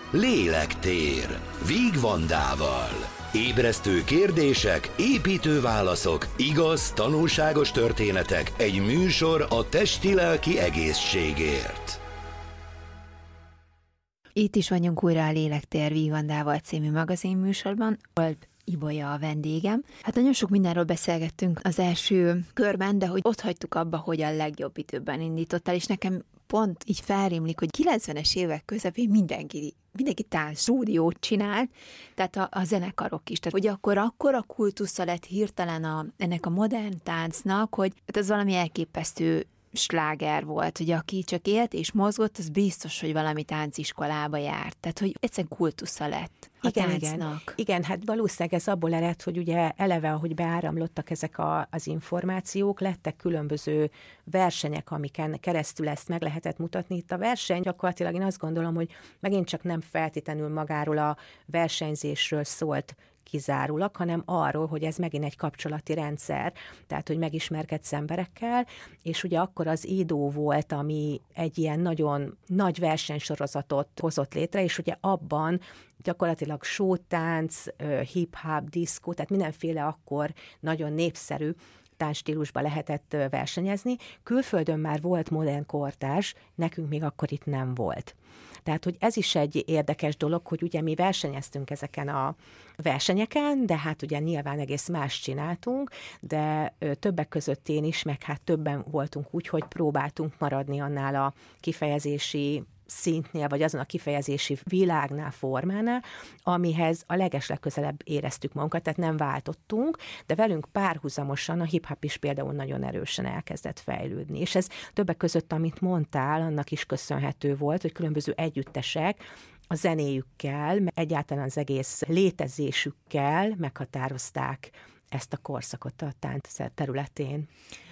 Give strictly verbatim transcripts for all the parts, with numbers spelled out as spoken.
Lélektér Víg Vandával. Ébresztő kérdések, építő válaszok, igaz, tanulságos történetek, egy műsor a testi-lelki egészségért. Itt is vagyunk újra a Lélektér Víg Vandával című magazinműsorban. Kolb Ibolya a vendégem. Hát nagyon sok mindenről beszélgettünk az első körben, de hogy ott hagytuk abba, hogy a legjobb időben indítottál, és nekem pont így felrémlik, hogy kilencvenes évek közepén mindenki, mindenki tánc stúdiót csinált, tehát a, a zenekarok is. Tehát, hogy akkor akkora kultusza lett hirtelen a, ennek a modern táncnak, hogy hát ez valami elképesztő sláger volt, hogy aki csak élt és mozgott, az biztos, hogy valami tánciskolába járt. Tehát, hogy egyszerűen kultusza lett a igen, táncnak. Igen, igen, hát valószínűleg ez abból ered, hogy ugye eleve, ahogy beáramlottak ezek a, az információk, lettek különböző versenyek, amiken keresztül ezt meg lehetett mutatni. Itt a verseny gyakorlatilag én azt gondolom, hogy megint csak nem feltétlenül magáról a versenyzésről szólt kizárólag, hanem arról, hogy ez megint egy kapcsolati rendszer, tehát, hogy megismerkedsz emberekkel, és ugye akkor az Idó volt, ami egy ilyen nagyon nagy versenysorozatot hozott létre, és ugye abban gyakorlatilag showtánc, hip-hop, diszkó, tehát mindenféle akkor nagyon népszerű táncstílusba lehetett versenyezni. Külföldön már volt modern kortárs, nekünk még akkor itt nem volt. Tehát, hogy ez is egy érdekes dolog, hogy ugye mi versenyeztünk ezeken a versenyeken, de hát ugye nyilván egész más csináltunk, de többek között én is, meg hát többen voltunk úgy, hogy próbáltunk maradni annál a kifejezési szintnél, vagy azon a kifejezési világnál, formánál, amihez a legeslegközelebb éreztük magunkat, tehát nem váltottunk, de velünk párhuzamosan a hip-hop is például nagyon erősen elkezdett fejlődni. És ez többek között, amit mondtál, annak is köszönhető volt, hogy különböző együttesek a zenéjükkel, egyáltalán az egész létezésükkel meghatározták ezt a korszakot a tánc területén.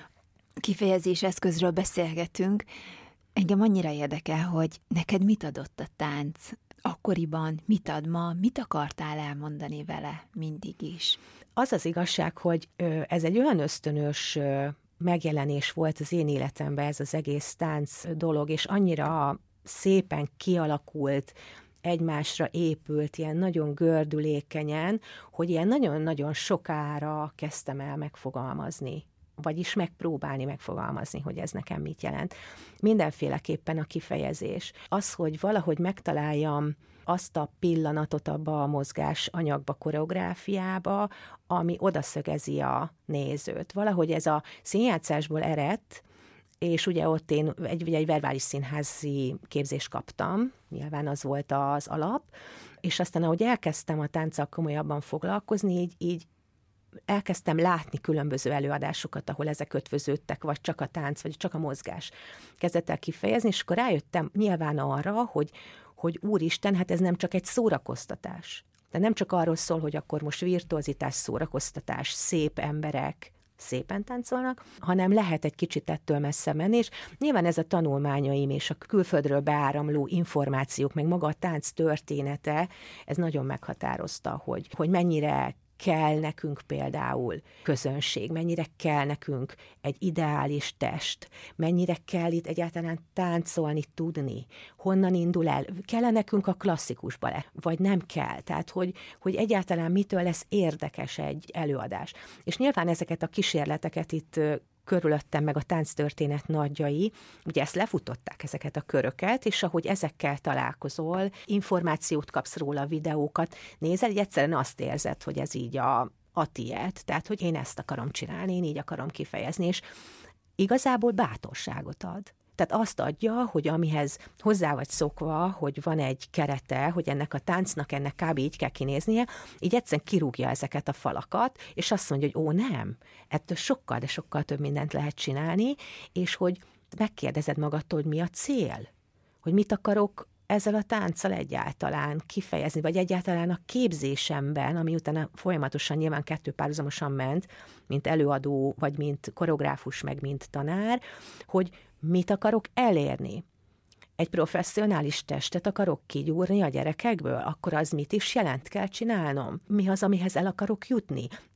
Kifejezés eszközről beszélgetünk. Engem annyira érdekel, hogy neked mit adott a tánc akkoriban, mit ad ma, mit akartál elmondani vele mindig is? Az az igazság, hogy ez egy olyan ösztönös megjelenés volt az én életemben, ez az egész tánc dolog, és annyira szépen kialakult, egymásra épült, ilyen nagyon gördülékenyen, hogy ilyen nagyon-nagyon sokára kezdtem el megfogalmazni. Vagyis megpróbálni megfogalmazni, hogy ez nekem mit jelent. Mindenféleképpen a kifejezés. Az, hogy valahogy megtaláljam azt a pillanatot abba a mozgás anyagba, koreográfiába, ami odaszögezi a nézőt. Valahogy ez a színjátszásból eredt, és ugye ott én egy, egy verbális színházi képzést kaptam, nyilván az volt az alap, és aztán ahogy elkezdtem a tánccal komolyabban foglalkozni, így, így elkezdtem látni különböző előadásokat, ahol ezek ötvöződtek, vagy csak a tánc, vagy csak a mozgás kezdett el kifejezni, és akkor rájöttem nyilván arra, hogy, hogy úristen, hát ez nem csak egy szórakoztatás. De nem csak arról szól, hogy akkor most virtuozitás, szórakoztatás, szép emberek szépen táncolnak, hanem lehet egy kicsit ettől messze menni, és nyilván ez a tanulmányaim és a külföldről beáramló információk, meg maga a tánc története, ez nagyon meghatározta, hogy, hogy mennyire kell nekünk például közönség, mennyire kell nekünk egy ideális test, mennyire kell itt egyáltalán táncolni tudni, honnan indul el, kell-e nekünk a klasszikus balett, vagy nem kell, tehát hogy, hogy egyáltalán mitől lesz érdekes egy előadás. És nyilván ezeket a kísérleteket itt körülöttem meg a tánctörténet nagyjai, ugye ezt lefutották, ezeket a köröket, és ahogy ezekkel találkozol, információt kapsz róla, videókat nézel, így egyszerűen azt érzed, hogy ez így a, a tiéd, tehát hogy én ezt akarom csinálni, én így akarom kifejezni, és igazából bátorságot ad. Tehát azt adja, hogy amihez hozzá vagy szokva, hogy van egy kerete, hogy ennek a táncnak, ennek kb. Így kell kinéznie, így egyszerűen kirúgja ezeket a falakat, és azt mondja, hogy ó, nem, ettől sokkal, de sokkal több mindent lehet csinálni, és hogy megkérdezed magadtól, hogy mi a cél, hogy mit akarok ezzel a tánccal egyáltalán kifejezni, vagy egyáltalán a képzésemben, ami utána folyamatosan nyilván kettő párhuzamosan ment, mint előadó, vagy mint koreográfus, meg mint tanár, hogy mit akarok elérni. Egy professzionális testet akarok kigyúrni a gyerekekből, akkor az mit is jelent, kell csinálnom? Mi az, amihez el akarok jutni?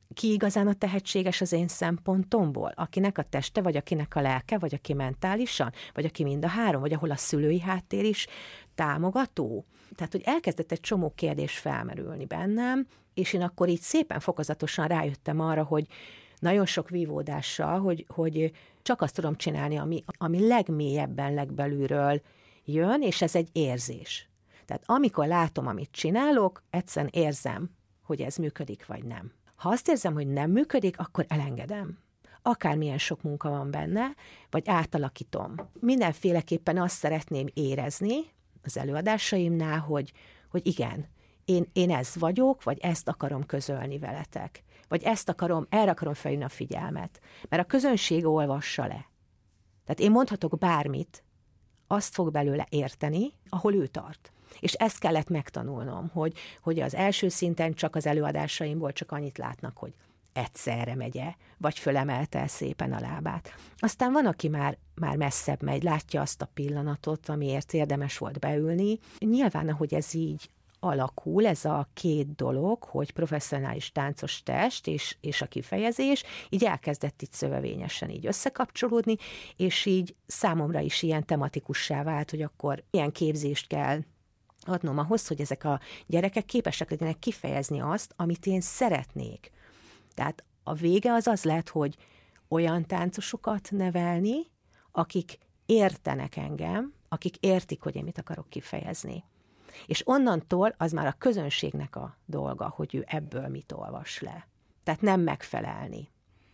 ki igazán a tehetséges az én szempontomból? Akinek a teste, vagy akinek a lelke, vagy aki mentálisan, vagy aki mind a három, vagy ahol a szülői háttér is támogató? Tehát, hogy elkezdett egy csomó kérdés felmerülni bennem, és én akkor így szépen fokozatosan rájöttem arra, hogy nagyon sok vívódással, hogy, hogy csak azt tudom csinálni, ami, ami legmélyebben, legbelülről jön, és ez egy érzés. Tehát amikor látom, amit csinálok, egyszerűen érzem, hogy ez működik, vagy nem. Ha azt érzem, hogy nem működik, akkor elengedem. Akármilyen sok munka van benne, vagy átalakítom. Mindenféleképpen azt szeretném érezni az előadásaimnál, hogy, hogy igen, én, én ez vagyok, vagy ezt akarom közölni veletek. Vagy ezt akarom, erre akarom felhívni a figyelmet. Mert a közönség olvassa le. Tehát én mondhatok bármit, azt fog belőle érteni, ahol ő tart. És ezt kellett megtanulnom, hogy, hogy az első szinten csak az előadásaimból csak annyit látnak, hogy egyszerre megye, vagy fölemelte szépen a lábát. Aztán van, aki már, már messzebb megy, látja azt a pillanatot, amiért érdemes volt beülni. Nyilván, ahogy ez így alakul, ez a két dolog, hogy professzionális táncos test és, és a kifejezés, így elkezdett itt szövevényesen így összekapcsolódni, és így számomra is ilyen tematikussá vált, hogy akkor ilyen képzést kell adnom ahhoz, hogy ezek a gyerekek képesek legyenek kifejezni azt, amit én szeretnék. Tehát a vége az az lehet, hogy olyan táncosokat nevelni, akik értenek engem, akik értik, hogy én mit akarok kifejezni. És onnantól az már a közönségnek a dolga, hogy ő ebből mit olvas le. Tehát nem megfelelni.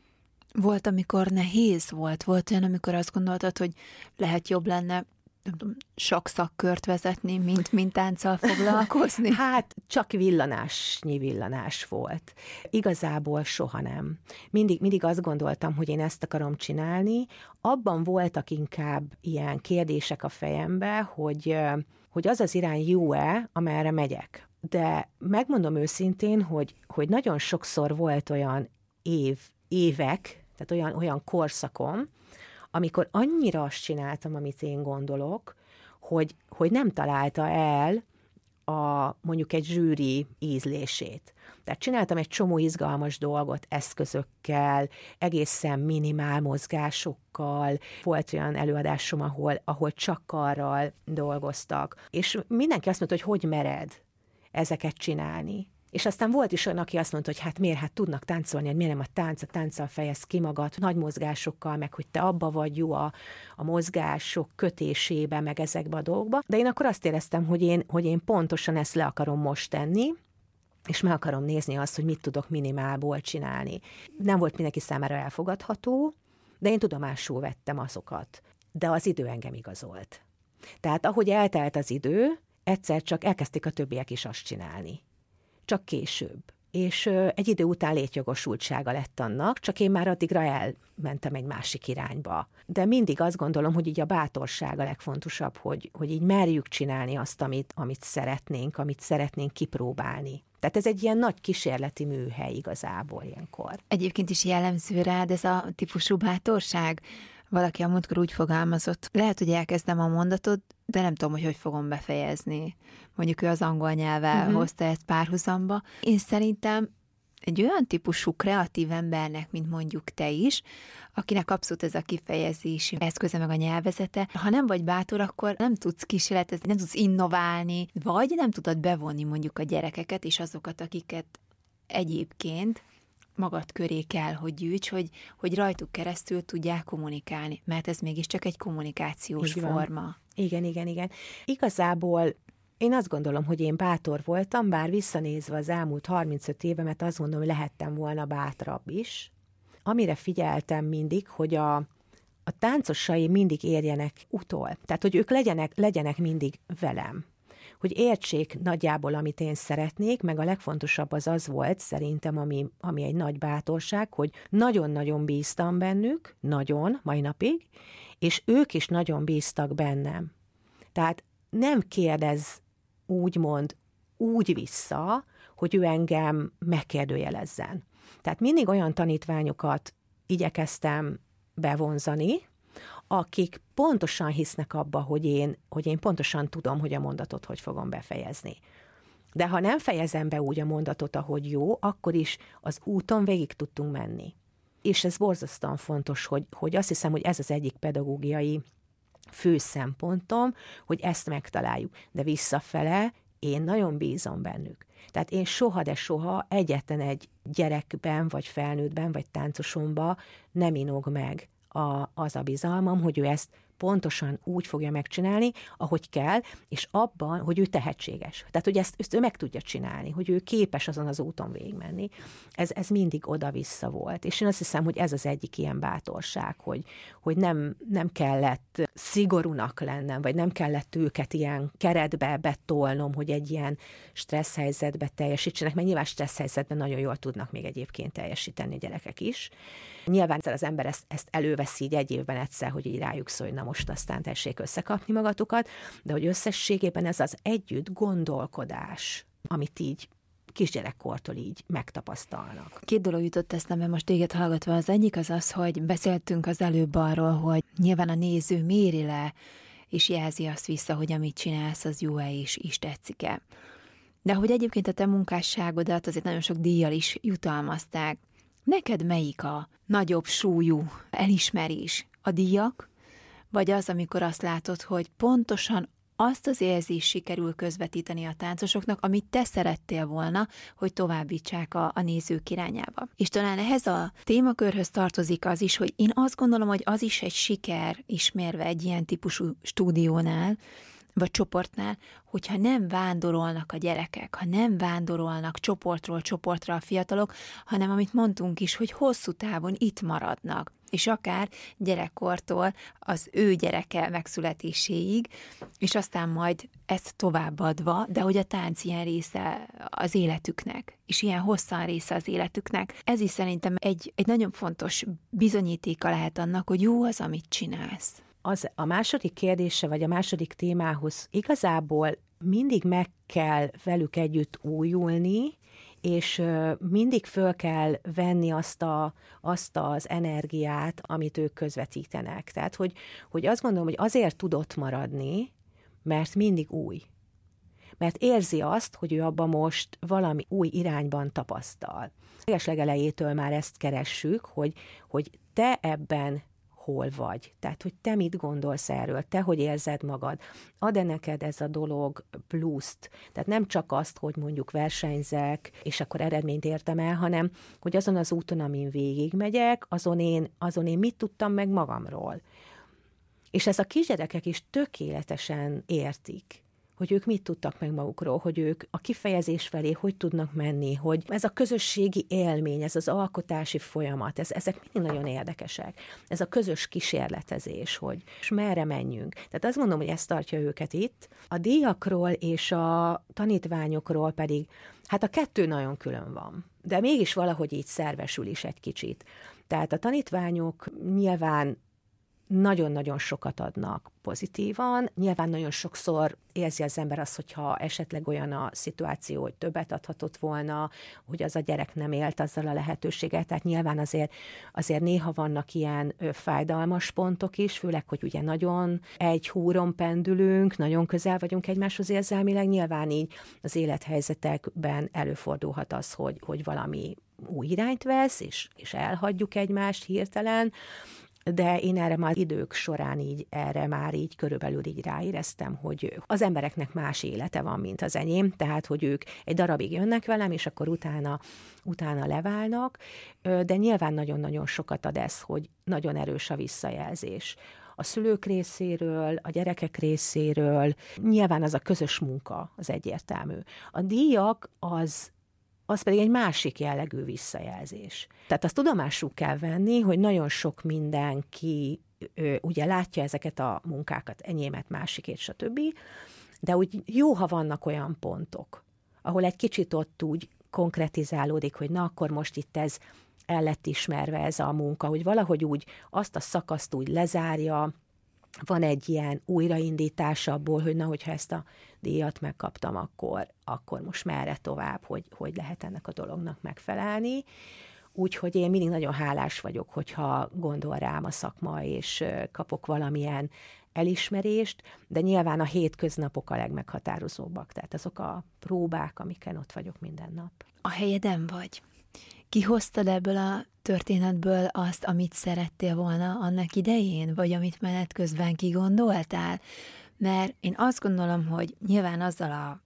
Volt, amikor nehéz volt? Volt olyan, amikor azt gondoltad, hogy lehet jobb lenne nem tudom, sok szakkört vezetni, mint, mint tánccal foglalkozni? Hát csak villanásnyi villanás volt. Igazából soha nem. Mindig, mindig azt gondoltam, hogy én ezt akarom csinálni. Abban voltak inkább ilyen kérdések a fejembe, hogy, hogy az az irány jó-e, amerre megyek. De megmondom őszintén, hogy, hogy nagyon sokszor volt olyan év, évek, tehát olyan, olyan korszakom, amikor annyira azt csináltam, amit én gondolok, hogy, hogy nem találta el a, mondjuk egy zsűri ízlését. Tehát csináltam egy csomó izgalmas dolgot eszközökkel, egészen minimál mozgásokkal. Volt olyan előadásom, ahol, ahol csak karral dolgoztak. És mindenki azt mondta, hogy hogy mered ezeket csinálni. És aztán volt is olyan, aki azt mondta, hogy hát miért, hát tudnak táncolni, hogy miért nem a tánc, a tánccal fejez ki magad, nagy mozgásokkal, meg hogy te abba vagy jó a, a mozgások kötésében, meg ezekbe a dolgokba. De én akkor azt éreztem, hogy én, hogy én pontosan ezt le akarom most tenni, és meg akarom nézni azt, hogy mit tudok minimálból csinálni. Nem volt mindenki számára elfogadható, de én tudomásul vettem azokat. De az idő engem igazolt. Tehát ahogy eltelt az idő, egyszer csak elkezdték a többiek is azt csinálni. Csak később. És egy idő után létjogosultsága lett annak, csak én már addigra elmentem egy másik irányba. De mindig azt gondolom, hogy így a bátorság a legfontosabb, hogy, hogy így merjük csinálni azt, amit, amit szeretnénk, amit szeretnénk kipróbálni. Tehát ez egy ilyen nagy kísérleti műhely igazából ilyenkor. Egyébként is jellemző rád ez a típusú bátorság? Valaki a múltkor úgy fogalmazott, lehet, hogy elkezdem a mondatot, de nem tudom, hogy hogy fogom befejezni. Mondjuk ő az angol nyelvvel uh-huh. hozta ezt párhuzamba. Én szerintem egy olyan típusú kreatív embernek, mint mondjuk te is, akinek abszolút ez a kifejezési eszköze meg a nyelvezete, ha nem vagy bátor, akkor nem tudsz kísérletezni, nem tudsz innoválni, vagy nem tudod bevonni mondjuk a gyerekeket és azokat, akiket egyébként magad köré kell, hogy gyűjts, hogy, hogy rajtuk keresztül tudják kommunikálni, mert ez mégiscsak egy kommunikációs forma. Igen, igen, igen. Igazából én azt gondolom, hogy én bátor voltam, bár visszanézve az elmúlt harmincöt évemet azt gondolom, hogy lehettem volna bátrabb is. Amire figyeltem mindig, hogy a, a táncosai mindig érjenek utol. Tehát, hogy ők legyenek, legyenek mindig velem. Hogy értsék nagyjából, amit én szeretnék, meg a legfontosabb az az volt, szerintem, ami, ami egy nagy bátorság, hogy nagyon-nagyon bíztam bennük, nagyon, mai napig, és ők is nagyon bíztak bennem. Tehát nem kérdez úgymond úgy vissza, hogy ő engem megkérdőjelezzen. Tehát mindig olyan tanítványokat igyekeztem bevonzani, akik pontosan hisznek abba, hogy én, hogy én pontosan tudom, hogy a mondatot hogy fogom befejezni. De ha nem fejezem be úgy a mondatot, ahogy jó, akkor is az úton végig tudtunk menni. És ez borzasztóan fontos, hogy, hogy azt hiszem, hogy ez az egyik pedagógiai fő szempontom, hogy ezt megtaláljuk. De visszafele én nagyon bízom bennük. Tehát én soha, de soha egyetlen egy gyerekben, vagy felnőttben, vagy táncosomban nem inog meg a, az a bizalmam, hogy ő ezt pontosan úgy fogja megcsinálni, ahogy kell, és abban, hogy ő tehetséges. Tehát, hogy ezt, ezt ő meg tudja csinálni, hogy ő képes azon az úton végigmenni. Ez, ez mindig oda-vissza volt. És én azt hiszem, hogy ez az egyik ilyen bátorság, hogy, hogy nem, nem kellett szigorúnak lennem, vagy nem kellett őket ilyen keretbe betolnom, hogy egy ilyen stressz helyzetbe teljesítsenek, mert nyilván stressz helyzetben nagyon jól tudnak még egyébként teljesíteni a gyerekek is. Nyilván az ember ezt, ezt előveszi így egy évben egyszer, hogy így rájuk szól, hogy na most aztán tessék összekapni magatokat, de hogy összességében ez az együtt gondolkodás, amit így kisgyerekkortól így megtapasztalnak. Két dolog jutott eszembe most téged hallgatva. Az egyik az az, hogy beszéltünk az előbb arról, hogy nyilván a néző méri le, és jelzi azt vissza, hogy amit csinálsz, az jó-e és is tetszik-e. De hogy egyébként a te munkásságodat azért nagyon sok díjjal is jutalmazták. Neked melyik a nagyobb súlyú elismerés? A díjak, vagy az, amikor azt látod, hogy pontosan azt az érzést sikerül közvetíteni a táncosoknak, amit te szerettél volna, hogy továbbítsák a, a nézők irányába. És talán ehhez a témakörhöz tartozik az is, hogy én azt gondolom, hogy az is egy siker ismerve egy ilyen típusú stúdiónál, vagy csoportnál, hogyha nem vándorolnak a gyerekek, ha nem vándorolnak csoportról csoportra a fiatalok, hanem amit mondtunk is, hogy hosszú távon itt maradnak, és akár gyerekkortól az ő gyereke megszületéséig, és aztán majd ezt továbbadva, de hogy a tánc ilyen része az életüknek, és ilyen hosszan része az életüknek. Ez is szerintem egy, egy nagyon fontos bizonyítéka lehet annak, hogy jó az, amit csinálsz. Az a második kérdése, vagy a második témához igazából mindig meg kell velük együtt újulni, és mindig föl kell venni azt, a, azt az energiát, amit ők közvetítenek. Tehát, hogy, hogy azt gondolom, hogy azért tudott maradni, mert mindig új. Mert érzi azt, hogy ő abban most valami új irányban tapasztal. Legelejétől már ezt keressük, hogy, hogy te ebben hol vagy. Tehát, hogy te mit gondolsz erről, te hogy érzed magad. Ad-e neked ez a dolog pluszt? Tehát nem csak azt, hogy mondjuk versenyzek, és akkor eredményt értem el, hanem, hogy azon az úton, amin végigmegyek, azon én, azon én mit tudtam meg magamról. És ez a kisgyerekek is tökéletesen értik, hogy ők mit tudtak meg magukról, hogy ők a kifejezés felé hogy tudnak menni, hogy ez a közösségi élmény, ez az alkotási folyamat, ez, ezek mindig nagyon érdekesek. Ez a közös kísérletezés, hogy és merre menjünk. Tehát azt mondom, hogy ez tartja őket itt. A díjakról és a tanítványokról pedig, hát a kettő nagyon külön van, de mégis valahogy így szervesül is egy kicsit. Tehát a tanítványok nyilván nagyon-nagyon sokat adnak pozitívan. Nyilván nagyon sokszor érzi az ember azt, hogyha esetleg olyan a szituáció, hogy többet adhatott volna, hogy az a gyerek nem élt azzal a lehetőséggel. Tehát nyilván azért, azért néha vannak ilyen ö, fájdalmas pontok is, főleg, hogy ugye nagyon egy húron pendülünk, nagyon közel vagyunk egymáshoz érzelmileg. Nyilván így az élethelyzetekben előfordulhat az, hogy, hogy valami új irányt vesz, és, és elhagyjuk egymást hirtelen, de én erre már idők során így, erre már így körülbelül így ráéreztem, hogy az embereknek más élete van, mint az enyém, tehát, hogy ők egy darabig jönnek velem, és akkor utána, utána leválnak, de nyilván nagyon-nagyon sokat ad ez, hogy nagyon erős a visszajelzés. A szülők részéről, a gyerekek részéről, nyilván az a közös munka, az egyértelmű. A díjak az az pedig egy másik jellegű visszajelzés. Tehát azt tudomásul kell venni, hogy nagyon sok mindenki ő, ugye látja ezeket a munkákat, enyémet, másikét, stb., de úgy jó, ha vannak olyan pontok, ahol egy kicsit ott úgy konkretizálódik, hogy na, akkor most itt ez el lett ismerve ez a munka, hogy valahogy úgy azt a szakaszt úgy lezárja, van egy ilyen újraindítás abból, hogy na, hogyha ezt a díjat megkaptam, akkor, akkor most merre tovább, hogy, hogy lehet ennek a dolognak megfelelni. Úgyhogy én mindig nagyon hálás vagyok, hogyha gondol rám a szakma, és kapok valamilyen elismerést, de nyilván a hétköznapok a legmeghatározóbbak, tehát azok a próbák, amiken ott vagyok minden nap. A helyeden vagy. Kihoztad ebből a történetből azt, amit szerettél volna annak idején, vagy amit menet közben kigondoltál? Mert én azt gondolom, hogy nyilván azzal a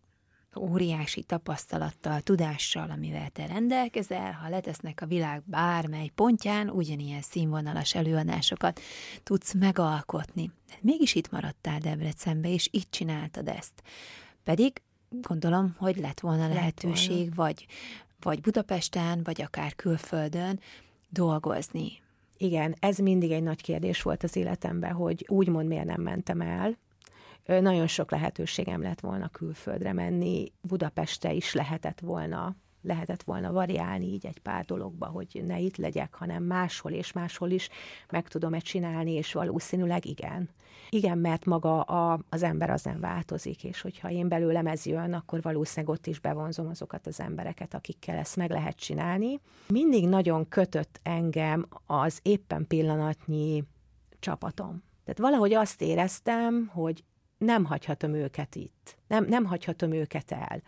óriási tapasztalattal, tudással, amivel te rendelkezel, ha letesznek a világ bármely pontján, ugyanilyen színvonalas előadásokat tudsz megalkotni. Mégis itt maradtál Debrecenbe, és itt csináltad ezt. Pedig gondolom, hogy lett volna lett lehetőség, volna. Vagy, vagy Budapesten, vagy akár külföldön dolgozni. Igen, ez mindig egy nagy kérdés volt az életemben, hogy úgymond miért nem mentem el. Nagyon sok lehetőségem lett volna külföldre menni, Budapestre is lehetett volna, lehetett volna variálni így egy pár dologba, hogy ne itt legyek, hanem máshol és máshol is meg tudom-e csinálni, és valószínűleg igen. Igen, mert maga a, az ember az nem változik, és hogyha én belőlem ez jön, akkor valószínűleg ott is bevonzom azokat az embereket, akikkel ezt meg lehet csinálni. Mindig nagyon kötött engem az éppen pillanatnyi csapatom. Tehát valahogy azt éreztem, hogy nem hagyhatom őket itt. Nem, nem hagyhatom őket el.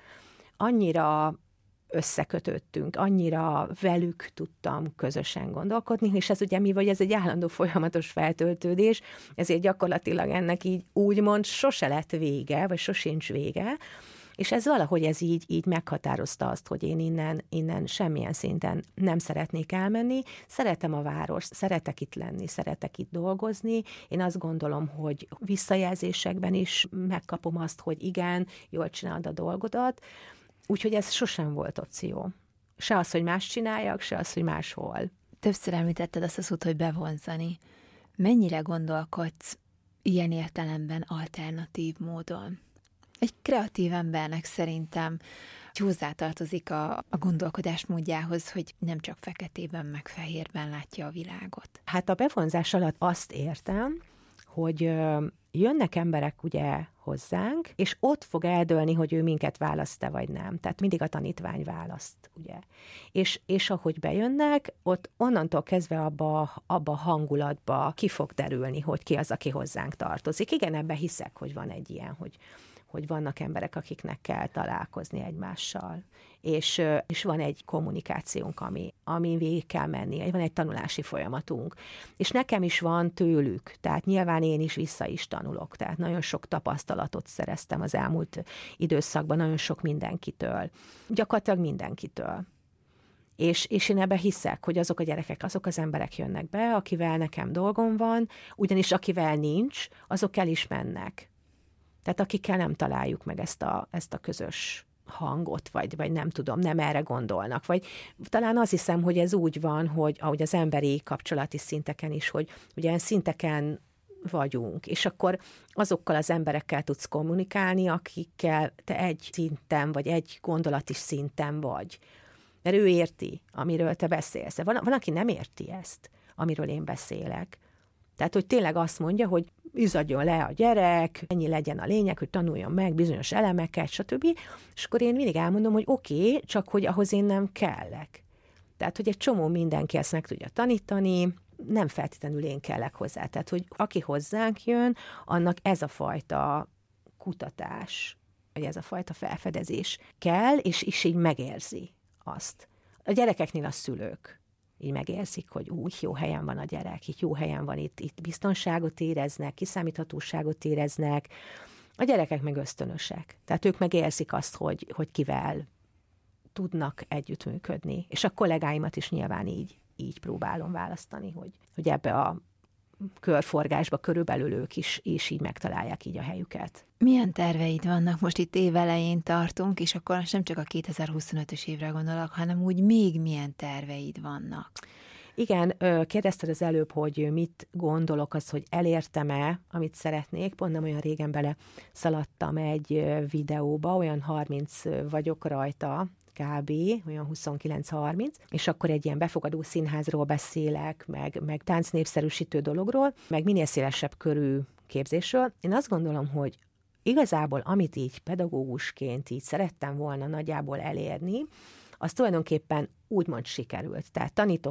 Annyira összekötöttünk, annyira velük tudtam közösen gondolkodni, és ez ugye mi vagy, ez egy állandó folyamatos feltöltődés, ezért gyakorlatilag ennek így úgymond sose lett vége, vagy sosincs vége, és ez valahogy ez így, így meghatározta azt, hogy én innen, innen semmilyen szinten nem szeretnék elmenni. Szeretem a várost, szeretek itt lenni, szeretek itt dolgozni. Én azt gondolom, hogy visszajelzésekben is megkapom azt, hogy igen, jól csinálod a dolgodat. Úgyhogy ez sosem volt opció. Se az, hogy más csináljak, se az, hogy máshol. Többször említetted azt a szót, hogy bevonzani. Mennyire gondolkodsz ilyen értelemben alternatív módon? Egy kreatív embernek szerintem hozzátartozik a, a gondolkodásmódjához, hogy nem csak feketében meg fehérben látja a világot. Hát a bevonzás alatt azt értem, hogy ö, jönnek emberek ugye hozzánk, és ott fog eldőlni, hogy ő minket választ-e vagy nem. Tehát mindig a tanítvány választ, ugye. És, és ahogy bejönnek, ott onnantól kezdve abba, abba a hangulatba ki fog derülni, hogy ki az, aki hozzánk tartozik. Igen, ebben hiszek, hogy van egy ilyen, hogy hogy vannak emberek, akiknek kell találkozni egymással. És, és van egy kommunikációnk, ami, amin végig kell menni, van egy tanulási folyamatunk. És nekem is van tőlük, tehát nyilván én is vissza is tanulok, tehát nagyon sok tapasztalatot szereztem az elmúlt időszakban, nagyon sok mindenkitől. Gyakorlatilag mindenkitől. És, és én ebben hiszek, hogy azok a gyerekek, azok az emberek jönnek be, akivel nekem dolgom van, ugyanis akivel nincs, azok el is mennek. Tehát akikkel nem találjuk meg ezt a, ezt a közös hangot, vagy, vagy nem tudom, nem erre gondolnak. Vagy talán azt hiszem, hogy ez úgy van, hogy ahogy az emberi kapcsolati szinteken is, hogy ugye szinteken vagyunk, és akkor azokkal az emberekkel tudsz kommunikálni, akikkel te egy szinten, vagy egy gondolati szinten vagy. Mert ő érti, amiről te beszélsz. Van, van, aki nem érti ezt, amiről én beszélek. Tehát, hogy tényleg azt mondja, hogy izzadjon le a gyerek, ennyi legyen a lényeg, hogy tanuljon meg bizonyos elemeket, stb. És akkor én mindig elmondom, hogy oké, okay, csak hogy ahhoz én nem kellek. Tehát, hogy egy csomó mindenki ezt meg tudja tanítani, nem feltétlenül én kellek hozzá. Tehát, hogy aki hozzánk jön, annak ez a fajta kutatás, vagy ez a fajta felfedezés kell, és is így megérzi azt. A gyerekeknél a szülők így megérzik, hogy úgy jó helyen van a gyerek, itt jó helyen van, itt, itt biztonságot éreznek, kiszámíthatóságot éreznek. A gyerekek meg ösztönösek. Tehát ők megérzik azt, hogy, hogy kivel tudnak együttműködni. És a kollégáimat is nyilván így, így próbálom választani, hogy, hogy ebbe a körforgásba körülbelül ők is, is így megtalálják így a helyüket. Milyen terveid vannak? Most itt évelején tartunk, és akkor nem csak a kétezer-huszonötös évre gondolok, hanem úgy még milyen terveid vannak? Igen, kérdezted az előbb, hogy mit gondolok az, hogy elértem-e, amit szeretnék. Pont nem olyan régen bele szaladtam egy videóba, olyan harminc vagyok rajta, kb. Olyan huszonkilenc harminc, és akkor egy ilyen befogadó színházról beszélek, meg, meg táncnépszerűsítő dologról, meg minél szélesebb körű képzésről. Én azt gondolom, hogy igazából, amit így pedagógusként így szerettem volna nagyjából elérni, az tulajdonképpen úgymond sikerült. Tehát tanítok a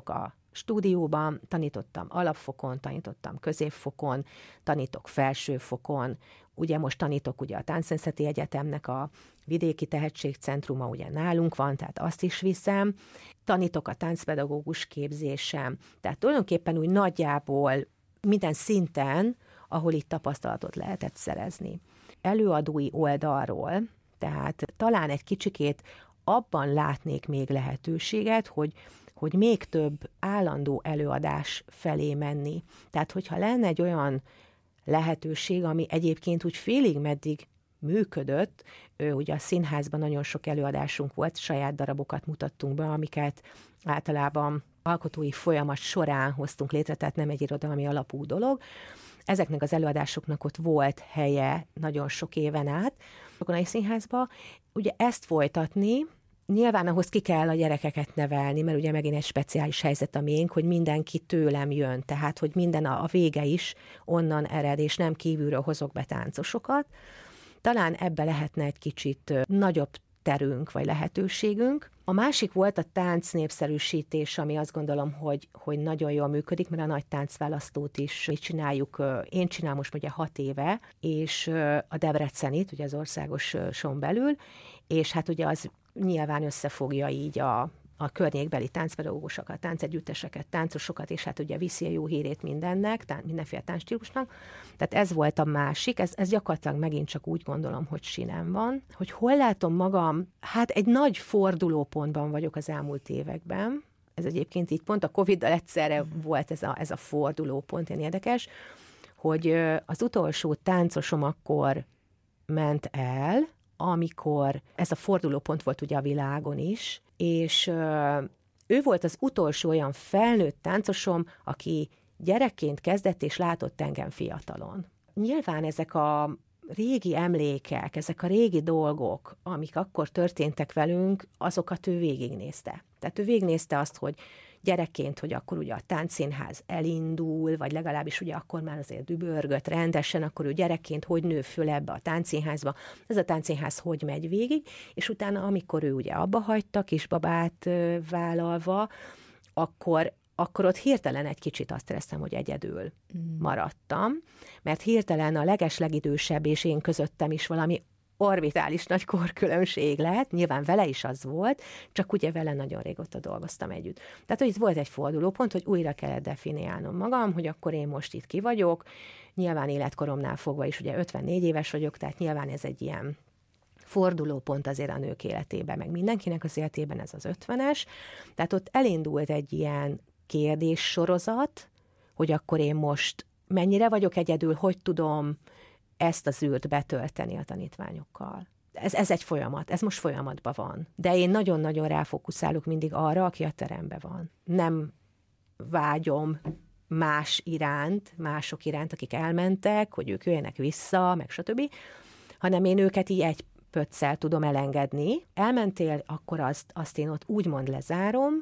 stúdióban, tanítottam alapfokon, tanítottam középfokon, tanítok felsőfokon, ugye most tanítok ugye a Táncművészeti Egyetemnek a Vidéki Tehetségcentruma, ugye nálunk van, tehát azt is viszem, tanítok a táncpedagógus képzésem, tehát tulajdonképpen úgy nagyjából minden szinten, ahol itt tapasztalatot lehetett szerezni. Előadói oldalról, tehát talán egy kicsikét abban látnék még lehetőséget, hogy hogy még több állandó előadás felé menni. Tehát, hogyha lenne egy olyan lehetőség, ami egyébként úgy félig meddig működött, ugye a színházban nagyon sok előadásunk volt, saját darabokat mutattunk be, amiket általában alkotói folyamat során hoztunk létre, tehát nem egy irodalmi alapú dolog. Ezeknek az előadásoknak ott volt helye nagyon sok éven át a Katonai Színházban. Ugye ezt folytatni, nyilván ahhoz ki kell a gyerekeket nevelni, mert ugye megint egy speciális helyzet a miénk, hogy mindenki tőlem jön, tehát hogy minden a, a vége is onnan ered, és nem kívülről hozok be táncosokat. Talán ebbe lehetne egy kicsit nagyobb terünk, vagy lehetőségünk. A másik volt a tánc népszerűsítés, ami azt gondolom, hogy, hogy nagyon jól működik, mert a nagy táncválasztót is mi csináljuk, én csinálom most ugye hat éve, és a Debrecenit, ugye az országoson belül, és hát ugye az nyilván összefogja így a, a környékbeli táncpedagógusokat, táncegyütteseket, táncosokat, és hát ugye viszi a jó hírét mindennek, tán, mindenféle táncstílusnak. Tehát ez volt a másik, ez, ez gyakorlatilag megint csak úgy gondolom, hogy sinem van. Hogy hol látom magam, hát egy nagy fordulópontban vagyok az elmúlt években. Ez egyébként így pont a Coviddal egyszerre volt ez a, ez a fordulópont, ilyen érdekes, hogy az utolsó táncosom akkor ment el, amikor ez a fordulópont volt ugye a világon is, és ő volt az utolsó olyan felnőtt táncosom, aki gyerekként kezdett és látott engem fiatalon. Nyilván ezek a régi emlékek, ezek a régi dolgok, amik akkor történtek velünk, azokat ő végignézte. Tehát ő végignézte azt, hogy gyerekként, hogy akkor ugye a táncszínház elindul, vagy legalábbis ugye akkor már azért dübörgött rendesen, akkor ő gyerekként hogy nő föl ebbe a táncszínházba, ez a táncszínház hogy megy végig, és utána, amikor ő ugye abba hagyta, kisbabát vállalva, akkor, akkor ott hirtelen egy kicsit azt éreztem, hogy egyedül maradtam, mert hirtelen a legeslegidősebb és én közöttem is valami orbitális nagy korkülönbség lehet, nyilván vele is az volt, csak ugye vele nagyon régóta dolgoztam együtt. Tehát, hogy itt volt egy fordulópont, hogy újra kellett definiálnom magam, hogy akkor én most itt ki vagyok, nyilván életkoromnál fogva is ugye ötvennégy éves vagyok, tehát nyilván ez egy ilyen fordulópont azért a nők életében, meg mindenkinek az életében ez az ötvenes, tehát ott elindult egy ilyen kérdéssorozat, hogy akkor én most mennyire vagyok egyedül, hogy tudom ezt az űrt betölteni a tanítványokkal. Ez, ez egy folyamat, ez most folyamatban van. De én nagyon-nagyon ráfókuszálok mindig arra, aki a teremben van. Nem vágyom más iránt, mások iránt, akik elmentek, hogy ők jöjjenek vissza, meg stb., hanem én őket így egy pöccel tudom elengedni. Elmentél, akkor azt, azt én ott úgymond lezárom,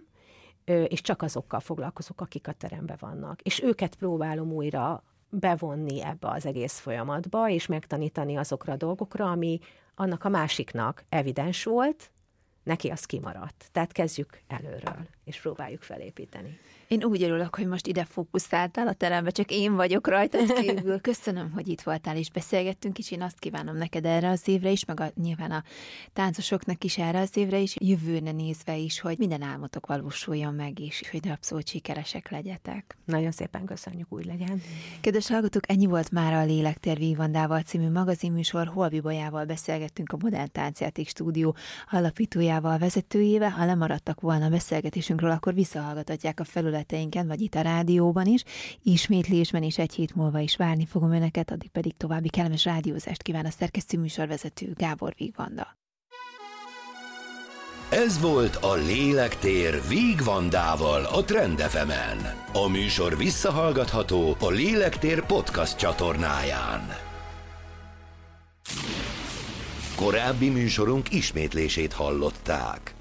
és csak azokkal foglalkozok, akik a teremben vannak. És őket próbálom újra bevonni ebbe az egész folyamatba, és megtanítani azokra a dolgokra, ami annak a másiknak evidens volt, neki az kimaradt. Tehát kezdjük előről, és próbáljuk felépíteni. Én úgy örülök, hogy most ide fókuszáltál a terembe, csak én vagyok rajtad kívül. Köszönöm, hogy itt voltál, és beszélgettünk, és én azt kívánom neked erre az évre is, meg a, nyilván a táncosoknak is erre az évre is, jövőre nézve is, hogy minden álmotok valósuljon meg is, hogy abszolút sikeresek legyetek. Nagyon szépen köszönjük, úgy legyen. Kedves hallgatók, ennyi volt már a Lélektér Vígvandával című magazinműsor. Holby Bolyával beszélgettünk, a Modern Táncjáték Stúdió alapítójával, vezetőjével. Ha lemaradtak volna a beszélgetésünkről, akkor visszahallgathatják a felületeinken, vagy itt a rádióban is. Ismétlésben is egy hét múlva is várni fogom önöket, addig pedig további kellemes rádiózást kíván a szerkesztő műsorvezető Gábor Vígvanda. Ez volt a Lélektér Vígvandával a Trend ef emen. A műsor visszahallgatható a Lélektér podcast csatornáján. Korábbi műsorunk ismétlését hallották.